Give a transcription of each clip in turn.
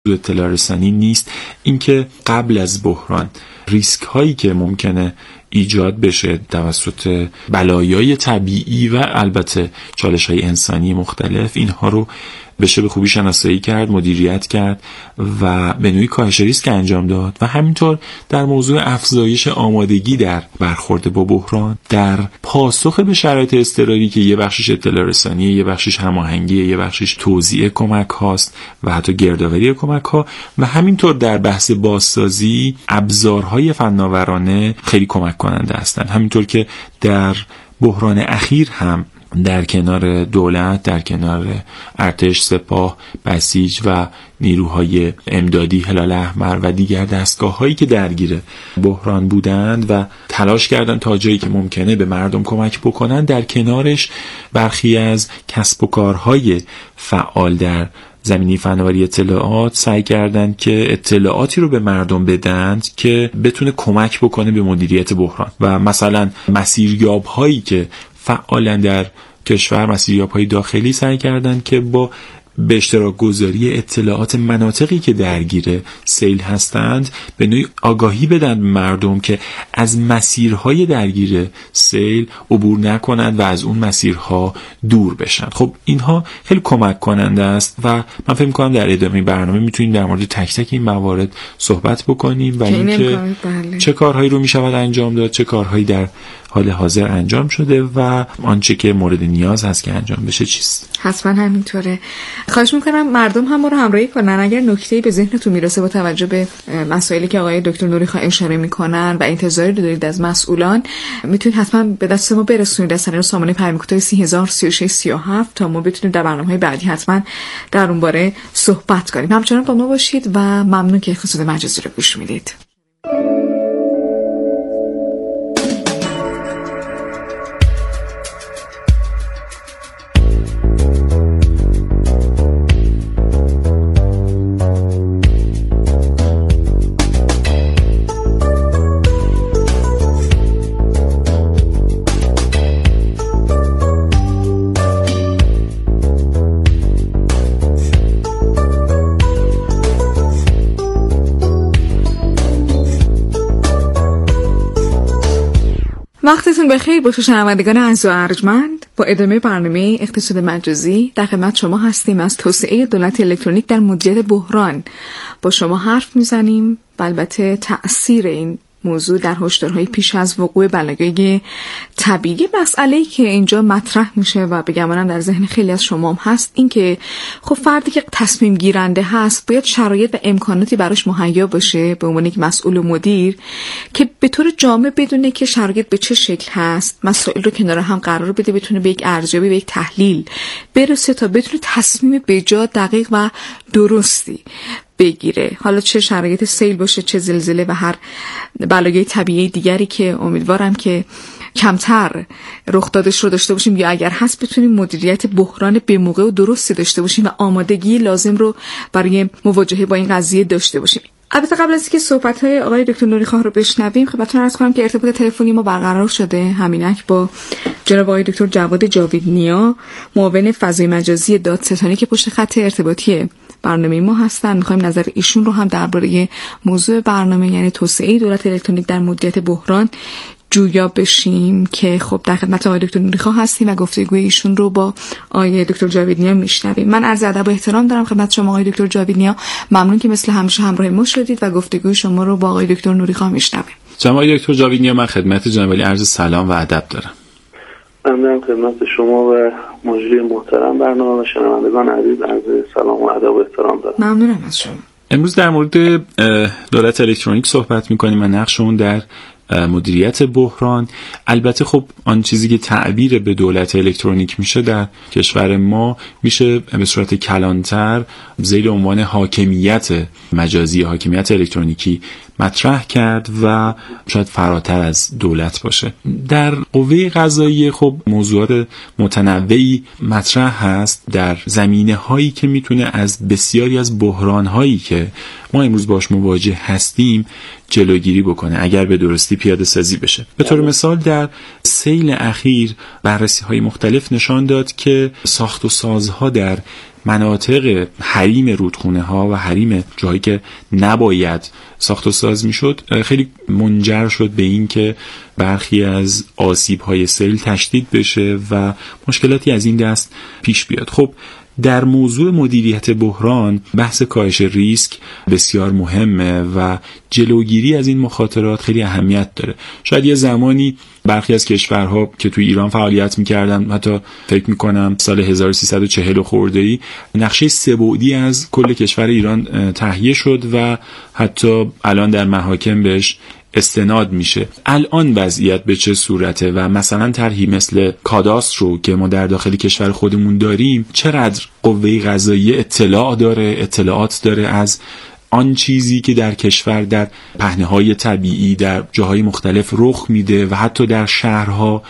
اطلاع رسانی نیست. اینکه قبل از بحران ریسک هایی که ممکنه ایجاد بشه توسط بلایای طبیعی و البته چالش های انسانی مختلف، اینها رو بشه به خوبی شناسایی کرد، مدیریت کرد و به نوعی کاهش ریسک انجام داد. و همینطور در موضوع افزایش آمادگی در برخورد با بحران، در پاسخ به شرایط اضطراری که یه بخشش اطلاع رسانی، یه بخشش هماهنگی، یه بخشش توزیع کمک هاست و حتی گردآوری کمک ها، و همینطور در بحث بازسازی ابزارهای فناورانه خیلی کمک کننده هستند. همینطور که در بحران اخیر هم در کنار دولت، در کنار ارتش، سپاه، بسیج و نیروهای امدادی، هلال احمر و دیگر دستگاه‌هایی که درگیر بحران بودند و تلاش کردند تا جایی که ممکنه به مردم کمک بکنند، در کنارش برخی از کسب و کارهای فعال در زمینه فناوری اطلاعات سعی کردند که اطلاعاتی رو به مردم بدند که بتونه کمک بکنه به مدیریت بحران. و مثلا مسیریاب‌هایی که فعالاً در کشور، مسیریاب‌های داخلی، سعی کردند که با به اشتراک گذاری اطلاعات مناطقی که درگیر سیل هستند به نوعی آگاهی بدن به مردم که از مسیرهای درگیر سیل عبور نکنند و از اون مسیرها دور بشن. خب اینها خیلی کمک کننده است و من فکر می‌کنم در ادامه برنامه میتونیم در مورد تک تک این موارد صحبت بکنیم و اینکه چه کارهایی رو میشود انجام داد، چه کارهایی در حال حاضر انجام شده و آنچه که مورد نیاز هست که انجام بشه چیست. حتما همینطوره. خواهش میکنم مردم هم ما رو همراهی کنن. اگر نکته‌ای به ذهنتون میرسه با توجه به مسائلی که آقای دکتر نوریخواه اشاره میکنن و انتظاری دارید از مسئولان، میتونید حتما به دست ما برسونید از طریق سامانه پیام کوتاه 303637 تا ما بتونیم در برنامه‌های بعدی حتما در اون باره صحبت کنیم. همچنان با ما باشید و ممنون که اقتصاد مجازی رو گوش میدید. وقتتون بخیر باشه شنوندگان عزیز و ارجمند. با ادامه برنامه اقتصاد مجازی در خدمت شما هستیم. از توسعه دولت الکترونیک در مدیریت بحران با شما حرف میزنیم و البته تأثیر این موضوع در هشدارهای پیش از وقوع بلایای طبیعی. مسئله‌ای که اینجا مطرح میشه و به گمانم در ذهن خیلی از شما هم هست این که خب فردی که تصمیم گیرنده هست باید شرایط و امکاناتی براش مهیا باشه به عنوان یک مسئول و مدیر که به طور جامع بدونه که شرایط به چه شکل هست، مسائل رو کنار هم قرار بده، بتونه به یک ارزیابی، به یک تحلیل برسه تا بتونه تصمیم بجا، دقیق و درستی بگیره. حالا چه شرایط سیل باشه، چه زلزله و هر بلایای طبیعی دیگری که امیدوارم که کمتر رخ دادش رو داشته باشیم یا اگر هست بتونیم مدیریت بحران به موقع و درستی داشته باشیم و آمادگی لازم رو برای مواجهه با این قضیه داشته باشیم. البته قبل از اینکه صحبت‌های آقای دکتر نوریخواه رو بشنویم خدمتتون عرض کنم که ارتباط تلفنی ما برقرار شده همینک با جناب آقای دکتر جواد جاویدنیا، معاون فضای مجازی دادستانی که پشت خط ارتباطی برنامه ما هستن. می‌خوایم نظر ایشون رو هم درباره موضوع برنامه یعنی توسعه دولت الکترونیک در مدیریت بحران جویا بشیم که خب در خدمت آقای دکتر نوریخواه هستیم و گفتگوی ایشون رو با آقای دکتر جاویدنیا میشنویم. من عرض ادب و احترام دارم خدمت شما آقای دکتر جاویدنیا. ممنون که مثل همیشه همراه ما شدید و گفتگوی شما رو با آقای دکتر نوریخواه میشنویم. جناب آقای دکتر جاویدنیا، من خدمت جناب علی عرض سلام و ادب دارم. ممنونم خدمت شما و مجری محترم برنامه و شنوندگان عزیز عرض سلام و ادب و احترام دارم. ممنونم از شما. امروز در مورد دولت الکترونیک صحبت می‌کنیم و نقش اون در مدیریت بحران. البته خب آن چیزی که تعبیر به دولت الکترونیک میشه در کشور ما میشه به صورت کلانتر زیر عنوان حاکمیت مجازی، حاکمیت الکترونیکی مطرح کرد و شاید فراتر از دولت باشه. در قوه قضاییه خب موضوعات متنوعی مطرح هست در زمینه هایی که میتونه از بسیاری از بحران هایی که ما امروز باش مواجه هستیم جلوگیری بکنه اگر به درستی پیاده سازی بشه. به طور مثال در سیل اخیر بررسی های مختلف نشان داد که ساخت و سازها در مناطق حریم رودخونه ها و حریم جایی که نباید ساخت و ساز میشد خیلی منجر شد به این که برخی از آسیب های سیل تشدید بشه و مشکلاتی از این دست پیش بیاد. خب در موضوع مدیریت بحران بحث کاهش ریسک بسیار مهمه و جلوگیری از این مخاطرات خیلی اهمیت داره. شاید یه زمانی برخی از کشورها که توی ایران فعالیت می‌کردن، حتی فکر می‌کنم سال 1340 خورده‌ای، نقشه سه‌بعدی از کل کشور ایران تهیه شد و حتی الان در محاکم بهش استناد میشه. الان وضعیت به چه صورته و مثلا طرحی مثل کاداستر رو که ما در داخل کشور خودمون داریم چقدر قوه قضاییه اطلاعات داره از آن چیزی که در کشور در پهنه‌های طبیعی در جاهای مختلف رخ میده و حتی در شهرها،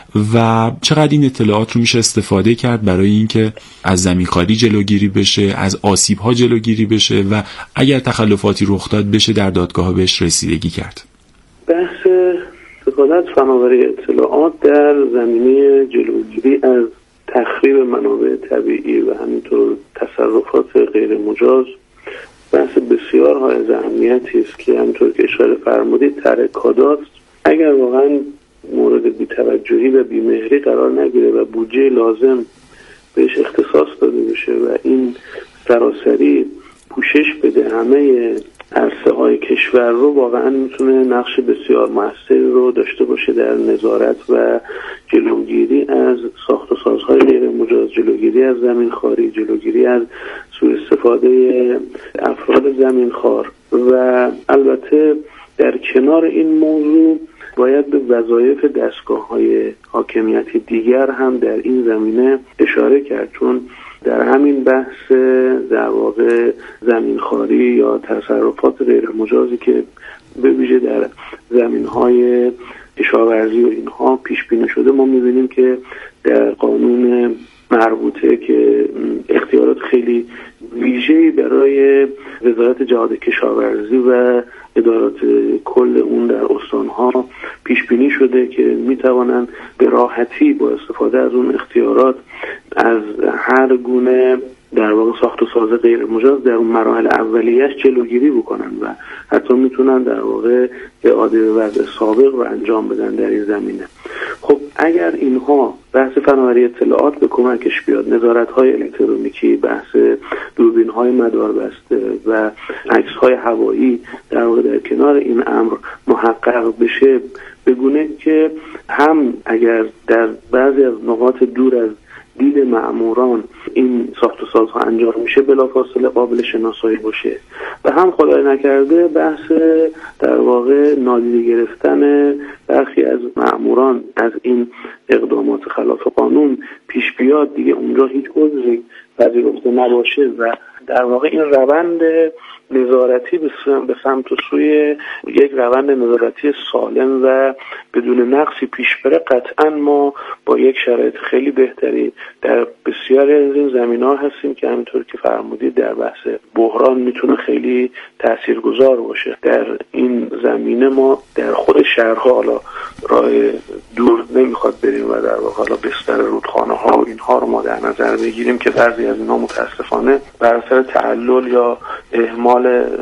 و چقدر این اطلاعات رو میشه استفاده کرد برای اینکه از زمینخواری جلوگیری بشه، از آسیب‌ها جلوگیری بشه و اگر تخلفاتی رخ داد بشه در دادگاه‌ها بهش رسیدگی کرد. بحث استفاده از فناوری اطلاعات در زمینه جلوگیری از تخریب منابع طبیعی و همینطور تصرفات غیر مجاز بحث بسیار حائز اهمیتی است که همینطور که اشاره فرمودید طرح کاداستر اگر واقعا مورد بی‌توجهی و بی‌مهری قرار نگیره و بودجه لازم بهش اختصاص داده بشه و این سراسری پوشش بده همه عرصه‌های کشور رو، واقعا میتونه نقش بسیار موثری رو داشته باشه در نظارت و جلوگیری از ساخت و سازهای غیر مجاز، جلوگیری از زمینخواری، جلوگیری از سوء استفاده افراد زمینخوار. و البته در کنار این موضوع باید به وظایف دستگاه‌های حاکمیتی دیگر هم در این زمینه اشاره کرد، چون در همین بحث در واقع زمینخواری یا تصرفات غیر مجازی که به ویژه در زمین‌های کشاورزی و اینها پیش بینی شده، ما می‌بینیم که در قانون مربوطه که اختیارات خیلی ویژه‌ای برای وزارت جهاد کشاورزی و ادارات کل اون در استان‌ها پیش بینی شده که می‌توانند به راحتی با استفاده از اون اختیارات از هر گونه در واقع ساخت و ساز غیر مجاز در اون مراحل اولیه‌اش جلوگیری بکنن و حتی میتونن در واقع اعاده به وضع سابق رو انجام بدن در این زمینه. خب اگر اینها بحث فناوری اطلاعات به کمکش بیاد، نظارت‌های الکترونیکی، بحث دوربین‌های مداربسته و عکس‌های هوایی در واقع در کنار این امر محقق بشه، بگونه که هم اگر در بعضی از نقاط دور از دید مأموران این ساخت و سازها انجام میشه بلافاصله قابل شناسایی باشه و هم خدای نکرده بحث در واقع نادیده گرفتن برخی از مأموران از این اقدامات خلاف قانون پیش بیاد، دیگه اونجا هیچ عذری پذیرفته نباشه و در واقع این روند نظارتی به سمت و سوی یک روند نظارتی سالم و بدون نقصی پیش بره، قطعا ما با یک شرایط خیلی بهتری در بسیاری از این زمینه‌ها هستیم که همینطور که فرمودید در بحث بحران میتونه خیلی تاثیرگذار باشه. در این زمینه ما در خود شهرها حالا راه دور نمیخواد بریم و در واقع حالا بستر رودخانه‌ها و اینها رو ما در نظر بگیریم که بعضی از اینها متاسفانه بر اثر تعلل یا اهمال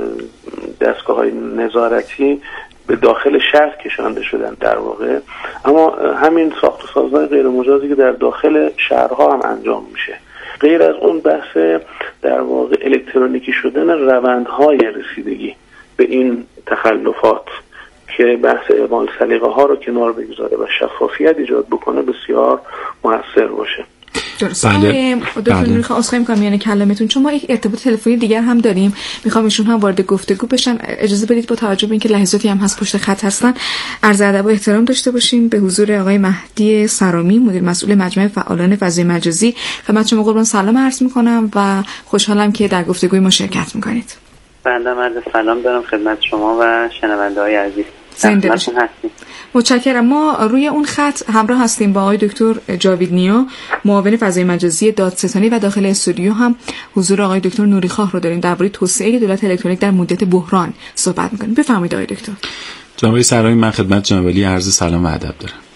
دستگاه‌های نظارتی به داخل شهر کشانده شدن در واقع. اما همین ساخت و سازهای غیر مجازی که در داخل شهرها هم انجام میشه، غیر از اون بحث در واقع الکترونیکی شدن روندهای رسیدگی به این تخلفات که بحث اعمال سلیقه ها رو کنار بگذاره و شفافیت ایجاد بکنه بسیار موثر باشه. درست. دکتر نوری خواهی میکنم یعنی کلمتون، چون ما یک ارتباط تلفنی دیگر هم داریم، میخوام ایشون هم وارد گفتگو بشن. اجازه بدید با توجه به اینکه لحظاتی هم هست پشت خط هستن، عرض ادب و احترام داشته باشیم به حضور آقای مهدی سرامی، مدیر مسئول مجمع فعالان فضای مجازی. خدمت شما قربان سلام عرض میکنم و خوشحالم که در گفتگوی ما شرکت میکنید. بنده عرض سلام دارم خدمت شما و شنونده‌های عزیز. زنده باشید. متشکرم. ما روی اون خط همراه هستیم با آقای دکتر جاوید نیا، معاون فضای مجازی دادستانی، و داخل استودیو هم حضور آقای دکتر نوری خواه رو داریم. درباره توسعه دولت الکترونیک در مدت بحران صحبت می‌کنیم. بفرمایید آقای دکتر. جناب سرامی، من خدمت جناب علی عرض سلام و ادب دارم.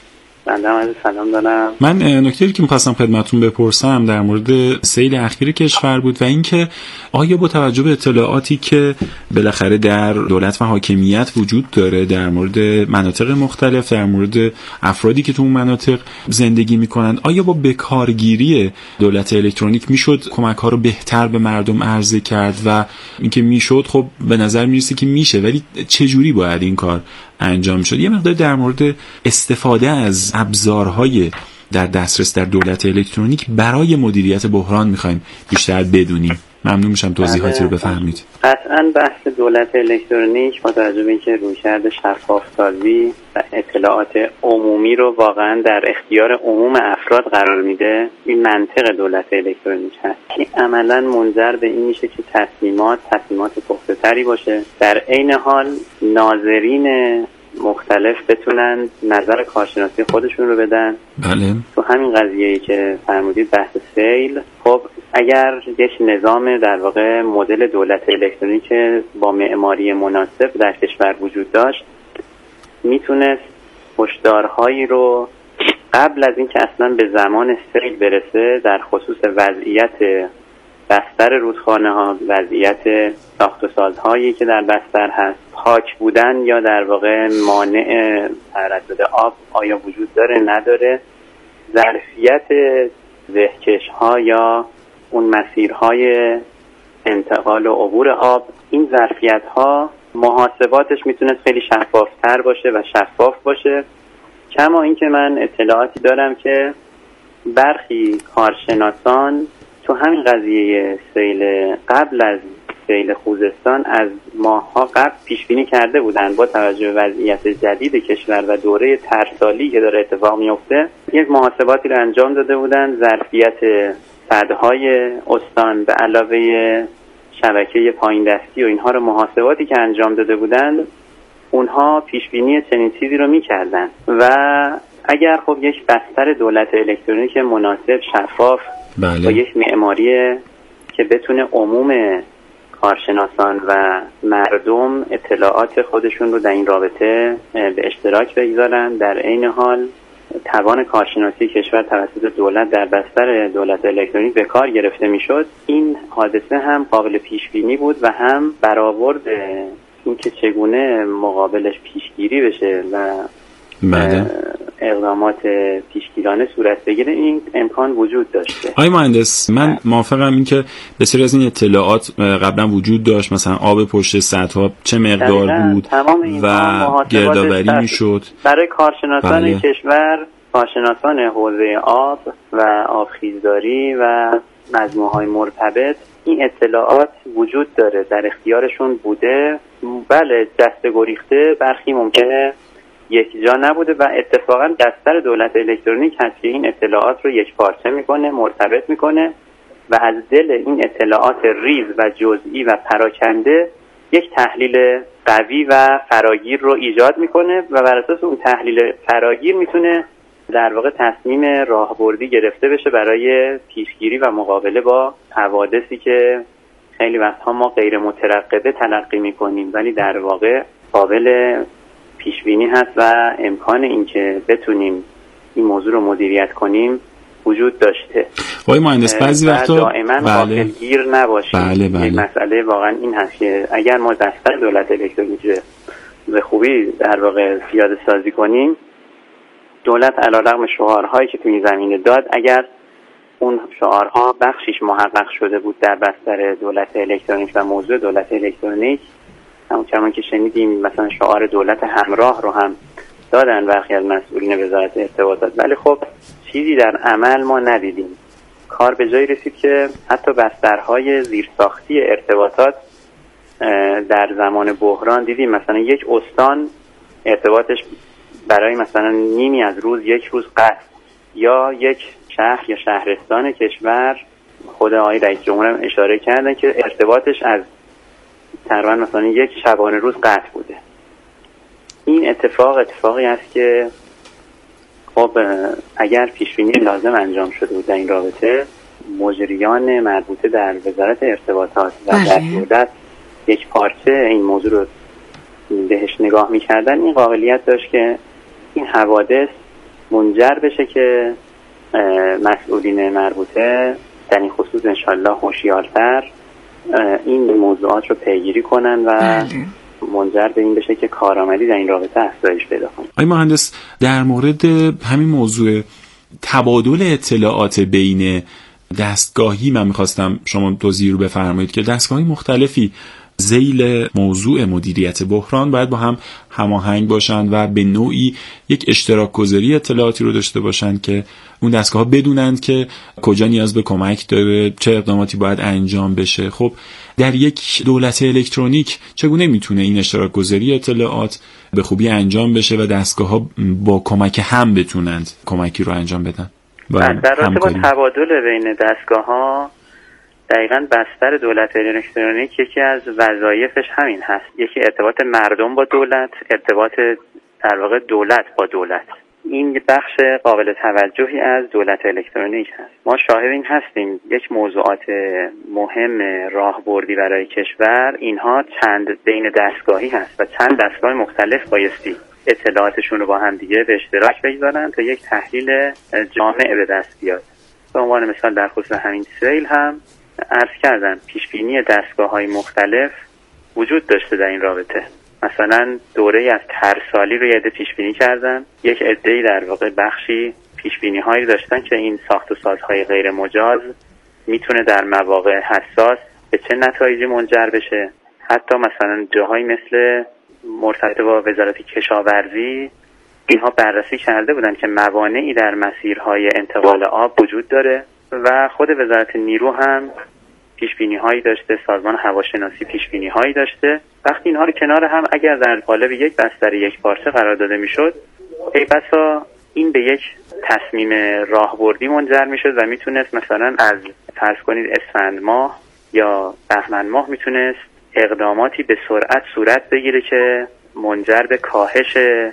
بنده هم سلام دارم. من نکته‌ای که می‌خواستم خدمتتون بپرسم در مورد سیل اخیر کشور بود و اینکه آیا با توجه به اطلاعاتی که بالاخره در دولت و حاکمیت وجود داره در مورد مناطق مختلف، در مورد افرادی که تو اون مناطق زندگی می‌کنن، آیا با بکارگیری دولت الکترونیک میشد کمک‌ها رو بهتر به مردم عرضه کرد و اینکه میشد، خب به نظر میرسه که میشه، ولی چه جوری باید این کار انجام شد؟ یه مقدار در مورد استفاده از ابزارهای در دسترس در دولت الکترونیک برای مدیریت بحران میخوایم بیشتر بدونیم. ممنون میشم توضیحاتی رو بفرمایید. قطعاً بحث دولت الکترونیک با توجه به اینکه رویکرد شفاف‌سازی و اطلاعات عمومی رو واقعاً در اختیار عموم افراد قرار میده، این منطق دولت الکترونیک هست که عملاً منجر به این میشه که تصمیمات پخته‌تری باشه، در عین حال ناظرین مختلف بتونن نظر کارشناسی خودشون رو بدن. بله. تو همین قضیه‌ای که فرمودید بحث سیل، خب اگر یک نظام در واقع مدل دولت الکترونیک با معماری مناسب در کشور وجود داشت، میتونست هشدارهایی رو قبل از اینکه اصلا به زمان سیل برسه در خصوص وضعیت بستر رودخانه ها، وضعیت ساخت و سازهایی که در بستر هست، پاک بودن یا در واقع مانع تردد آب آیا وجود داره نداره، ظرفیت زهکش ها یا اون مسیرهای انتقال و عبور آب، این ظرفیت ها محاسباتش میتونه خیلی شفافتر باشه و شفاف باشه. کما اینکه من اطلاعاتی دارم که برخی کارشناسان تو همین قضیه سیل قبل از سیل خوزستان از ماه‌ها قبل پیش بینی کرده بودن با توجه به وضعیت جدید کشور و دوره ترسالی که داره اتفاق میفته، یک محاسباتی رو انجام داده بودن. ظرفیت سدهای استان به علاوه شبکه پایین دستی و اینها رو محاسباتی که انجام داده بودن، اونها پیش بینی چنین چیزی رو می‌کردن و اگر خب یک بستر دولت الکترونیک مناسب، شفاف، بله، با یک معماری که بتونه عموم کارشناسان و مردم اطلاعات خودشون رو در این رابطه به اشتراک بگذارن، در عین حال توان کارشناسی کشور توسط دولت در بستر دولت الکترونیک به کار گرفته میشد، این حادثه هم قابل پیش بینی بود و هم برآورد اینکه چگونه مقابلش پیشگیری بشه و اقدامات پیشگیرانه صورت بگیره، این امکان وجود داشته. آقای مهندس، من موافقم این که بسیاری از این اطلاعات قبلا وجود داشت، مثلا آب پشت سدها چه مقدار بود و گردآوری میشد برای کارشناسان کشور، کارشناسان حوزه آب و آبخیزداری و مجموعه‌های مرتبط. این اطلاعات وجود داره، در اختیارشون بوده. بله، دست گریخته برخی ممکنه یک جا نبوده و اتفاقا بستر دولت الکترونیک هست که این اطلاعات رو یک پارچه میکنه، مرتبط میکنه و از دل این اطلاعات ریز و جزئی و پراکنده یک تحلیل قوی و فراگیر رو ایجاد میکنه و بر اساس اون تحلیل فراگیر میتونه در واقع تصمیم راهبردی گرفته بشه برای پیشگیری و مقابله با حوادثی که خیلی وقتها ما غیر مترقبه تلقی میکنیم ولی در واقع قابل پیش بینی هست و امکان اینکه بتونیم این موضوع رو مدیریت کنیم وجود داشته. آقای مهندس، بعضی وقتا دائما غافلگیر نباشیم. یک مسئله واقعا این هست که اگر ما دفتر دولت الکترونیک به خوبی در واقع پیاده سازی کنیم، دولت علیرغم شعارهایی که توی این زمینه داد، اگر اون شعارها بخشیش محقق شده بود در بستر دولت الکترونیک و موضوع دولت الکترونیک، همون که شنیدیم مثلا شعار دولت همراه رو هم دادن برخی از مسئولین وزارت ارتباطات، ولی خب چیزی در عمل ما ندیدیم. کار به جایی رسید که حتی بسترهای زیرساختی ارتباطات در زمان بحران دیدیم مثلا یک استان ارتباطش برای مثلا نیمی از روز، یک روز قطع، یا یک شهر یا شهرستان کشور، خود آقای رئیس جمهور هم اشاره کردن که ارتباطش از تقریبا مثلا یک شبانه روز قطع بوده. این اتفاقی است که خب اگر پیشبینی لازم انجام شده بود در این رابطه، مجریان مربوطه در وزارت ارتباطات و در دولت یک پارچه این موضوع رو بهش نگاه می‌کردن، این قابلیت داشت که این حوادث منجر بشه که مسئولین مربوطه در این خصوص انشالله هوشیارتر این موضوعات رو پیگیری کنن و منجر به این بشه که کارآمدی در این رابطه افزایش پیدا کنه. آقای مهندس، در مورد همین موضوع تبادل اطلاعات بین دستگاهی من میخواستم شما توضیح رو بفرمایید که دستگاهی مختلفی ذیل موضوع مدیریت بحران باید با هم هماهنگ باشن و به نوعی یک اشتراک گذاری اطلاعاتی رو داشته باشن که اون دستگاه ها بدونند که کجا نیاز به کمک داره، چه اقداماتی باید انجام بشه. خب در یک دولت الکترونیک چگونه میتونه این اشتراک گذاری اطلاعات به خوبی انجام بشه و دستگاه ها با کمک هم بتونند کمکی رو انجام بدن؟ در رابطه با تبادل بین دستگاه ها دقیقاً بستر دولت الکترونیک یکی از وظایفش همین هست. یکی ارتباط مردم با دولت، ارتباط در واقع دولت با دولت. این بخش قابل توجهی از دولت الکترونیک هست. ما شاهد این هستیم یک موضوعات مهم راهبردی برای کشور اینها چند بین دستگاهی هست و چند دستگاه مختلف بایستی اطلاعاتشون رو با هم دیگه به اشتراک بگذارن تا یک تحلیل جامع به دست بیاد. به عنوان مثال در خصوص همین سیل هم عرض کردم پیشبینی دستگاه‌های مختلف وجود داشته در این رابطه. مثلا دوره از ترسالی رو یه عده پیشبینی کردن، یک عده‌ای در واقع بخشی پیشبینی‌هایی داشتن که این ساخت و سازهای غیر مجاز میتونه در مواقع حساس به چه نتایجی منجر بشه. حتی مثلا جاهایی مثل مرتبط با وزارت کشاورزی اینها بررسی کرده بودن که موانعی در مسیرهای انتقال آب وجود داره و خود وزارت نیرو هم پیشبینی‌هایی داشته، سازمان هواشناسی پیشبینی‌هایی داشته. وقتی اینها رو کنار هم اگر در قالب یک بستر یک پارچه قرار داده میشد، ای بسا این به یک تصمیم راهبردی منجر میشد و میتونست مثلا از فرض کنید اسفند ماه یا بهمن ماه میتونست اقداماتی به سرعت صورت بگیره که منجر به کاهش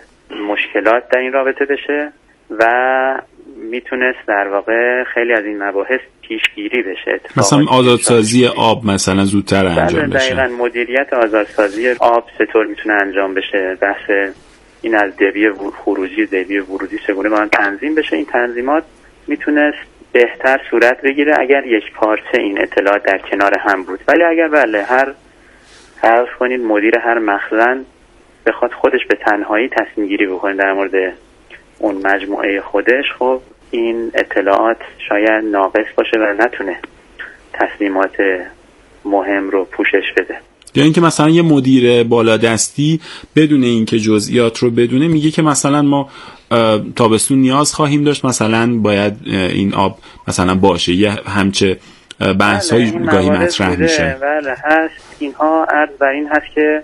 مشکلات در این رابطه بشه و میتونست در واقع خیلی از این مباحث پیشگیری بشه. مثلا آزادسازی آب مثلا زودتر انجام بشه. دقیقاً مدیریت آزادسازی آب چطور میتونه انجام بشه، بحث این از دیوی خروجی دیوی ورودی چگونه با هم تنظیم بشه، این تنظیمات میتونست بهتر صورت بگیره اگر یک پارچه این اطلاعات در کنار هم بود. ولی اگر بله هر فرض کنید مدیر هر مخزن بخواد خودش به تنهایی تصمیم گیری بکنه در مورد اون مجموعه خودش، خب این اطلاعات شاید ناقص باشه و نتونه تصمیمات مهم رو پوشش بده. یا اینکه مثلا یه مدیر بالادستی بدون اینکه جزئیات رو بدونه میگه که مثلا ما تابستون نیاز خواهیم داشت، مثلا باید این آب مثلا باشه، یه همچه بحث‌های گاهی مطرح میشه. بله هست. اینها عرض بر این هست که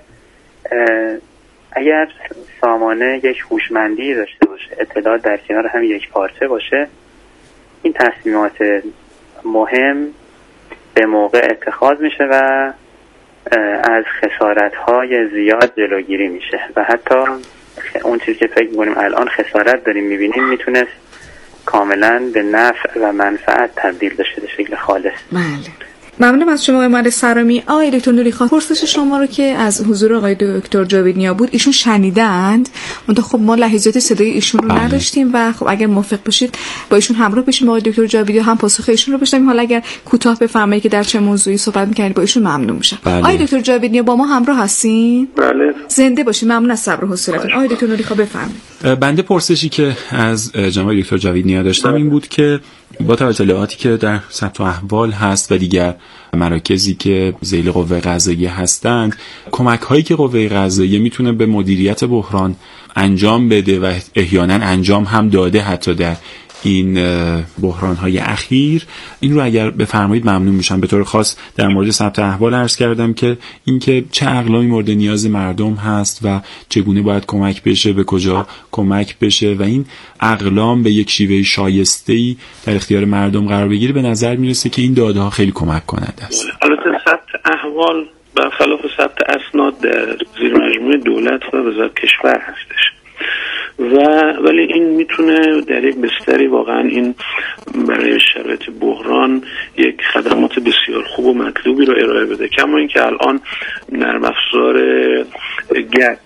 اگر سامانه یک هوشمندی داشته باشه، اطلاعات در کنار هم یک پارچه باشه، این تصمیمات مهم به موقع اتخاذ میشه و از خسارت‌های زیاد جلوگیری میشه و حتی اون چیزی که فکر می‌کنیم الان خسارت داریم می‌بینیم میتونست کاملا به نفع و منفعت تبدیل بشه به شکل خالص. بله. ممنونم از شما آقای مهندس سرامی. آقای دکتر نوری خان، پرسش شما رو که از حضور آقای دکتر جاوید نیا بود ایشون شنیدند، منتها خب ما لحظات صدای ایشون رو نداشتیم و خب اگر موافق باشید با ایشون همراه بشیم با آقای دکتر جاویدی هم پاسخ ایشون رو بشنویم. حالا اگر کوتاه بفرمایید که در چه موضوعی صحبت می‌کنید با ایشون ممنون میشم. آقای دکتر جاوید نیا با ما همراه هستین؟ بله. زنده باشید. ممنون از صبر و حوصله‌تون. آقای دکتر نوری خان بفرمایید. بنده پرسشی که از جناب دکتر جاوید نیا داشتم این بود که با اطلاعاتی که در ثبت احوال هست و دیگر مراکزی که ذیل قوه قضاییه هستند، کمک هایی که قوه قضاییه میتونه به مدیریت بحران انجام بده و احیانا انجام هم داده حتی در این بحران های اخیر، این رو اگر بفرمایید ممنون میشم. به طور خاص در مورد ثبت احوال عرض کردم که اینکه چه اقلامی مورد نیاز مردم هست و چگونه باید کمک بشه، به کجا کمک بشه و این اقلام به یک شیوه شایسته‌ای در اختیار مردم قرار بگیره، به نظر میرسه که این داده ها خیلی کمک کننده است. البته ثبت احوال برخلاف ثبت اسناد در زیر مجموعه دولت و وزارت کشور هستش ولی این میتونه در یک بستری واقعا این برای شرایط بحران یک خدمات بسیار خوب و مطلوبی رو ارائه بده. کما اینکه الان نرم افزار گت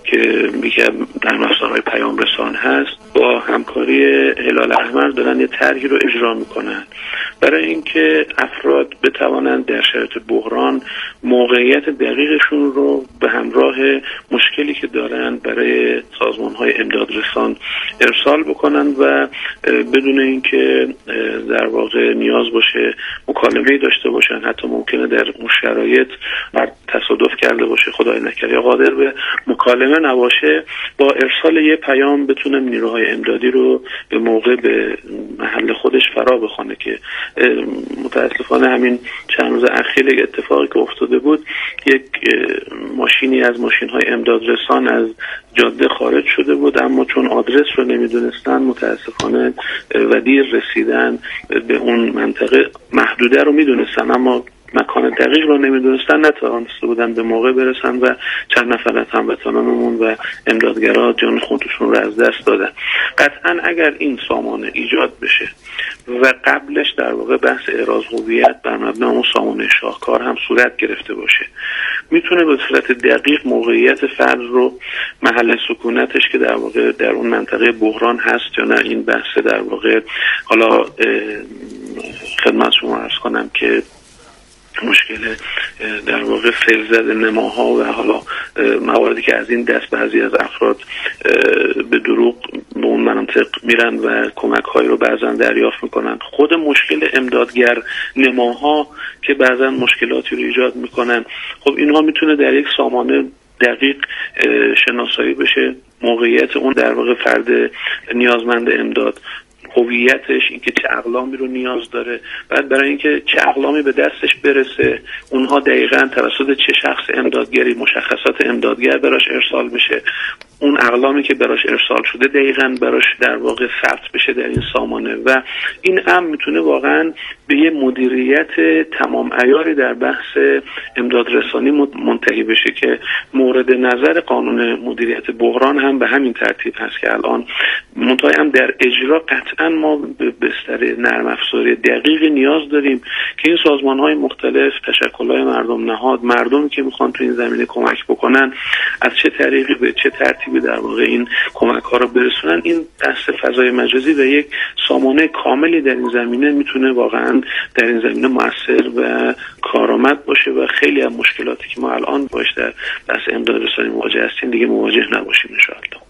که میگه در افزارهای پیام رسان هست با همکاری هلال احمر دارن یه طرحی رو اجرا میکنن برای اینکه افراد بتوانند در شرایط بحران موقعیت دقیقشون رو به همراه مشکلی که دارن برای سازمان‌های امدادرسان ارسال بکنن و بدون اینکه در واقع نیاز باشه مکالمه‌ای داشته باشن، حتی ممکنه در اون شرایط تصادف کرده باشه خدای نکرده یا قادر به مکالمه نباشه، با ارسال یه پیام بتونن نیروهای امدادی رو به موقع به محل خودش فرا بخونه. که متاسفانه همین چند روز اخیر اتفاقی که افتاده بود، یک ماشینی از ماشین‌های امدادرسان از جاده خارج شده بود، اما چون آدرس رو نمیدونستن متاسفانه و دیر رسیدن به اون منطقه. محدوده رو میدونستن اما مکان دقیق رو نمیدونستن، نتوانسته بودن به موقع برسن و چند نفر از هموطنانمون و امدادگرا جان خودشون رو از دست دادن. قطعا اگر این سامانه ایجاد بشه و قبلش در واقع بحث احراز هویت بر مبنای اون سامانه شاهکار هم صورت گرفته باشه، میتونه به صورت دقیق موقعیت فرد رو، محل سکونتش که در واقع در اون منطقه بحران هست یا نه، این بحث در واقع حالا خدمت شما عرض کنم که مشکل در واقع فلزد نماها و حالا مواردی که از این دست بعضی از افراد به دروغ به اون مناطق میرن و کمک هایی رو بعضا دریافت میکنن. خود مشکل امدادگر نماها که بعضا مشکلاتی رو ایجاد میکنن، خب اینها میتونه در یک سامانه دقیق شناسایی بشه، موقعیت اون در واقع فرد نیازمند امداد، هویتش، اینکه چه اقلامی رو نیاز داره، بعد برای اینکه چه اقلامی به دستش برسه اونها دقیقاً توسط چه شخص امدادگری مشخصات امدادگر براش ارسال بشه، اون اقلامی که براش ارسال شده دقیقاً براش در واقع ثبت بشه در این سامانه و این امر میتونه واقعاً به یه مدیریت تمام عیاری در بحث امدادرسانی منتهی بشه که مورد نظر قانون مدیریت بحران هم به همین ترتیب هست که الان منتهی هم در اجرا قطعاً ما به بستر نرم افزاری دقیقی نیاز داریم که این سازمان‌های مختلف، تشکل‌های مردم نهاد، مردمی که میخوان تو این زمینه کمک بکنن از چه طریقی به چه ترتیبی در واقع این کمک‌ها رو برسونن. این دست فضای مجازی و یک سامانه کاملی در این زمینه میتونه واقعاً در این زمینه مؤثر و کارآمد باشه و خیلی از مشکلاتی که ما الان باش در بحث امدادرسانی مواجه هستیم دیگه مواجه نباشیم ان شاءالله.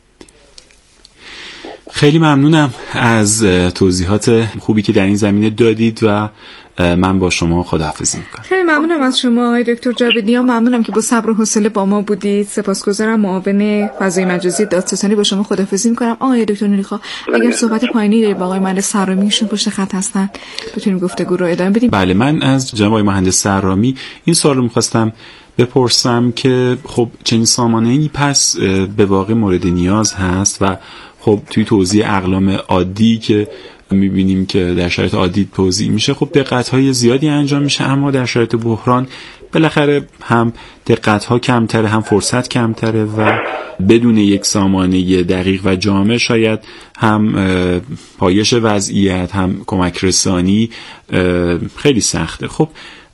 خیلی ممنونم از توضیحات خوبی که در این زمینه دادید و من با شما خداحافظی میکنم. خیلی ممنونم از شما آقای دکتر جاویدیان، ممنونم که با صبر و حوصله با ما بودید. سپاسگزارم. معاون فضای مجازی دادستانی با شما خداحافظی میکنم. آقای دکتر نوری‌خواه اگر صحبت پایینی دارید با آقای مهندس سرامی ایشون پشت خط هستن بتونیم گفتگو رو ادامه بدیم. بله، من از جناب آقای مهندس سرامی این سوال رو میخواستم بپرسم که خب چنین سامانه‌ای پس به واقع مورد نیاز هست و خب توی توزیع اقلام عادی که میبینیم که در شرایط عادی توزیع میشه خب دقت‌های زیادی انجام میشه، اما در شرایط بحران بالاخره هم دقت‌ها کمتره، هم فرصت کمتره و بدون یک سامانه دقیق و جامع شاید هم پایش وضعیت هم کمک رسانی خیلی سخته. خب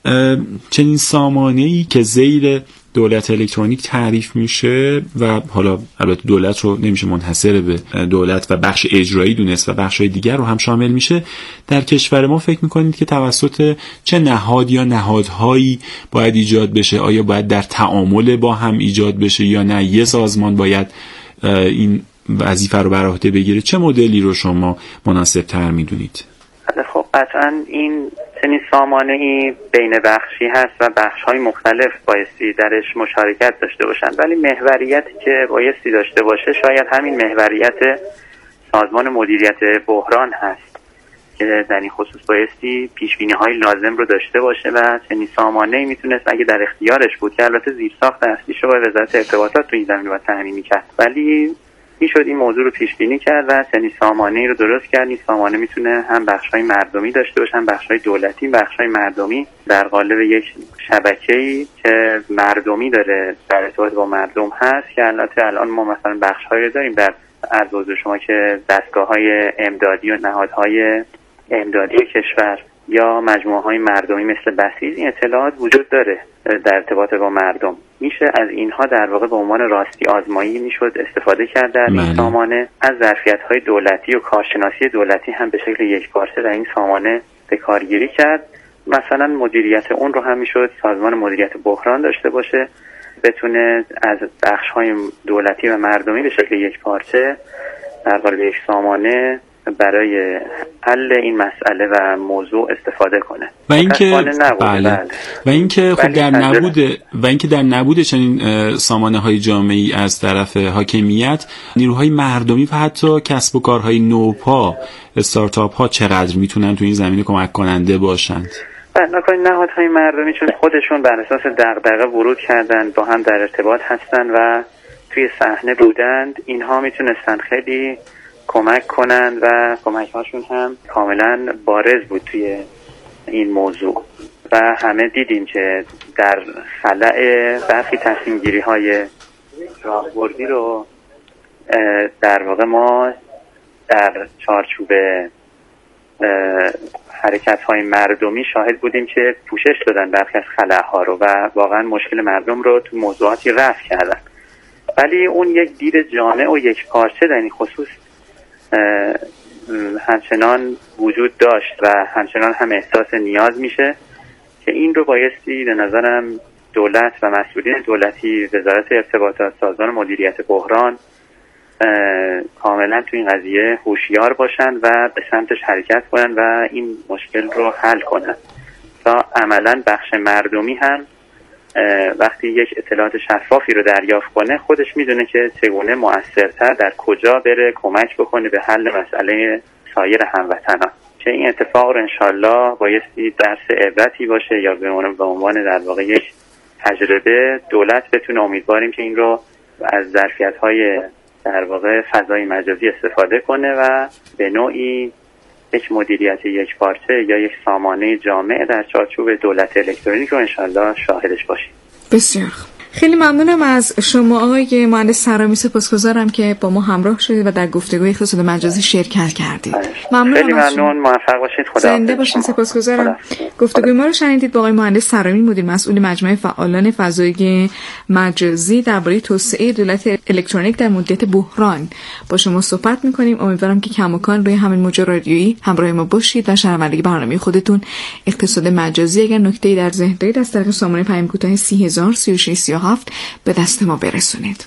چنین سامانه‌ای که زیر دولت الکترونیک تعریف میشه و حالا البته دولت رو نمیشه منحصر به دولت و بخش اجرایی دونست و بخش‌های دیگر رو هم شامل میشه، در کشور ما فکر میکنید که توسط چه نهاد یا نهادهایی باید ایجاد بشه؟ آیا باید در تعامل با هم ایجاد بشه یا نه یه سازمان باید این وظیفه رو بر عهده بگیره؟ چه مدلی رو شما مناسب تر میدونید؟ خب قطعا این چنین سامانه‌ای بین بخشی هست و بخش‌های مختلف بایستی درش مشارکت داشته باشند، ولی محوریتی که بایستی داشته باشه شاید همین محوریت سازمان مدیریت بحران هست که در این خصوص بایستی پیش‌بینی‌های لازم رو داشته باشه و چنین سامانه‌ای میتونست اگه در اختیارش بود که البته زیرساخت اصلیش رو با وزارت ارتباطات تو این زمینه باید تامین می‌کرد، ولی میشد این موضوع رو پیش بینی کرد و چنین سامانه‌ای رو درست کرد. این سامانه میتونه هم بخش‌های مردمی داشته باشه هم بخش‌های دولتی. بخش‌های مردمی در قالب یک شبکه‌ای که مردمی داره در ارتباط با مردم هست که البته الان ما مثلا بخش‌هایی داریم در عرض حضور شما که دستگاه‌های امدادی و نهادهای امدادی کشور یا مجموعه‌های مردمی مثل بسیج این اطلاعات وجود داره در ارتباط با مردم. میشه از اینها در واقع به عنوان راستی آزمایی میشد استفاده کرد در این سامانه. از ظرفیت‌های دولتی و کارشناسی دولتی هم به شکل یکپارچه در این سامانه به کارگیری کرد. مثلا مدیریت اون رو هم میشد سازمان مدیریت بحران داشته باشه، بتونه از بخش‌های دولتی و مردمی به شکل یکپارچه در قالب یک سامانه برای حل این مسئله و موضوع استفاده کنه. و اینکه خب در نبود چنین سامانه‌های جامعی از طرف حاکمیت، نیروهای مردمی و حتی کسب و کارهای نوپا، استارتاپ ها چقدر میتونن تو این زمینه کمک کننده باشند؟ نهادهای مردمی چون خودشون بر اساس دغدغه ورود کردن، با هم در ارتباط هستن و توی صحنه بودند، اینها میتونستن خیلی کمک کنند و کمک‌هاشون هم کاملا بارز بود توی این موضوع و همه دیدیم که در خلأ برخی تصمیم‌گیری‌های راهبردی رو در واقع ما در چارچوب حرکت‌های مردمی شاهد بودیم که پوشش دادن برخی از خلأها رو و واقعا مشکل مردم رو تو موضوعاتی رفع کردن. ولی اون یک دید جامع و یک پارچه در این خصوص همچنان وجود داشت و همچنان هم احساس نیاز میشه که این رو بایستی به نظرم دولت و مسئولین دولتی، وزارت ارتباطات، سازمان مدیریت بحران کاملا تو این قضیه هوشیار باشن و به سمتش حرکت کنن و این مشکل رو حل کنن تا عملا بخش مردمی هم وقتی یک اطلاعات شفافی رو دریافت کنه خودش میدونه که چگونه مؤثرتر در کجا بره کمک بکنه به حل مسئله سایر هموطنان. که این اتفاق رو انشالله بایستی درس عبرتی باشه یا به عنوان در واقع یک تجربه دولت بتونه، امیدواریم که این رو از ظرفیت‌های در واقع فضای مجازی استفاده کنه و به نوعی یک مدیریت یک پارچه یا یک سامانه جامع در چارچوب دولت الکترونیک رو انشالله شاهدش باشیم. بسیار خیلی ممنونم از شما آقای مهندس سرامی، سپاسگزارم که با ما همراه شدید و در گفتگوی اقتصاد مجازی شرکت کردید. ممنونم. خیلی ممنون، موفق باشید. خدا زنده باشید. سپاسگزارم. گفتگوی ما رو شنیدید با آقای مهندس سرامی، مدیر مسئول مجمع فعالان فضای مجازی درباره توسعه دولت الکترونیک در مدیریت بحران با شما صحبت می‌کنیم. امیدوارم که کماکان روی همین موج رادیویی همراه ما باشید و شنوندگی برنامه خودتون اقتصاد مجازی. اگر نکته‌ای در ذهن دارید از طریق سامانه پیام کوتاه 30036 به دست ما برسونید.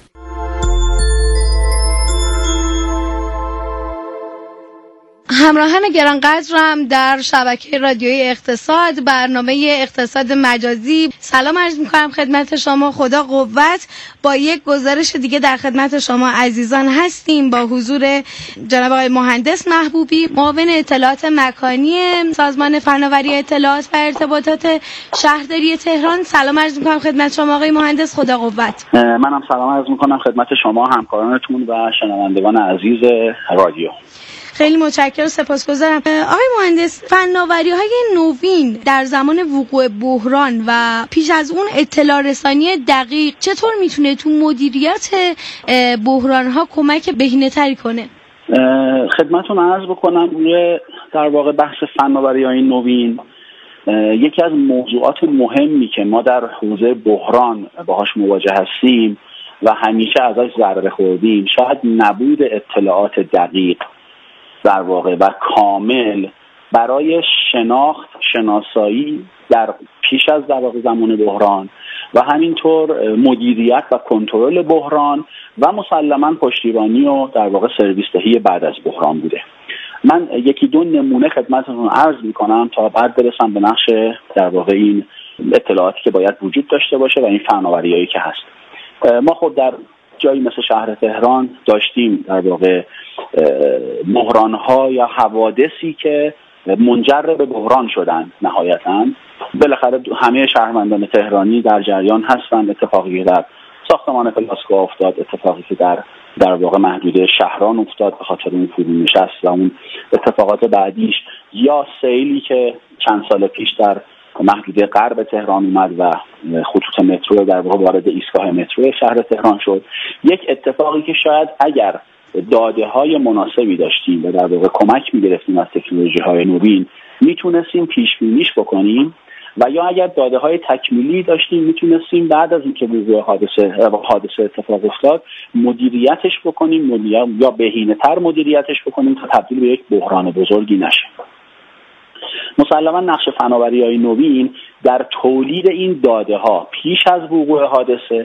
همراهان گرانقدرم در شبکه رادیویی اقتصاد، برنامه اقتصاد مجازی، سلام عرض می‌کنم خدمت شما. خدا قوت. با یک گزارش دیگه در خدمت شما عزیزان هستیم با حضور جناب آقای مهندس محبوبی، معاون اطلاعات مکانی سازمان فناوری اطلاعات و ارتباطات شهرداری تهران. سلام عرض می‌کنم خدمت شما آقای مهندس. خدا قوت. منم سلام عرض می‌کنم خدمت شما، همکارانتون و شنوندگان عزیز رادیو. خیلی متشکرم و سپاسگزارم. آقای مهندس، فناوری‌های نوین در زمان وقوع بحران و پیش از اون اطلاع رسانی دقیق چطور میتونه تو مدیریت بحران‌ها کمک بهینه‌تری کنه؟ خدمتتون عرض بکنم روی در واقع بحث فناوری‌های نوین، یکی از موضوعات مهمی که ما در حوزه بحران باهاش مواجه هستیم و همیشه ازش ضربه خوردیم، شاید نبود اطلاعات دقیق در واقع و کامل برای شناسایی در پیش از در واقع زمان بحران و همینطور مدیریت و کنترل بحران و مسلماً پشتیبانی و در واقع سرویس دهی بعد از بحران بوده. من یکی دو نمونه خدمتتون عرض می‌کنم تا بعد برسم به نقش در واقع این اطلاعاتی که باید وجود داشته باشه و این فناوری‌هایی که هست. ما خود در جایی مثل شهر تهران داشتیم در واقع بحران‌ها یا حوادثی که منجر به بحران شدن. نهایتاً بالاخره همه شهروندان تهرانی در جریان هستند. اتفاقی در ساختمان پلاسکو افتاد، اتفاقی که در واقع محدوده شهران افتاد به خاطر اون فرونشست و اون اتفاقات بعدیش، یا سیلی که چند سال پیش در محدوده غرب تهران اومد و خطوط مترو در واقع وارد ایستگاه مترو شهر تهران شد. یک اتفاقی که شاید اگر داده‌های مناسبی داشتیم و در واقع کمک می‌گرفتیم از تکنولوژی‌های نوین میتونستیم پیش بینیش بکنیم و یا اگر داده های تکمیلی داشتیم میتونستیم بعد از اینکه وقوع حادثه اتفاق افتاد مدیریتش بکنیم یا بهینه‌تر مدیریتش بکنیم تا تبدیل به یک بحران بزرگی نشه. مسلما نقش فناوری‌های نوین در تولید این داده ها پیش از وقوع حادثه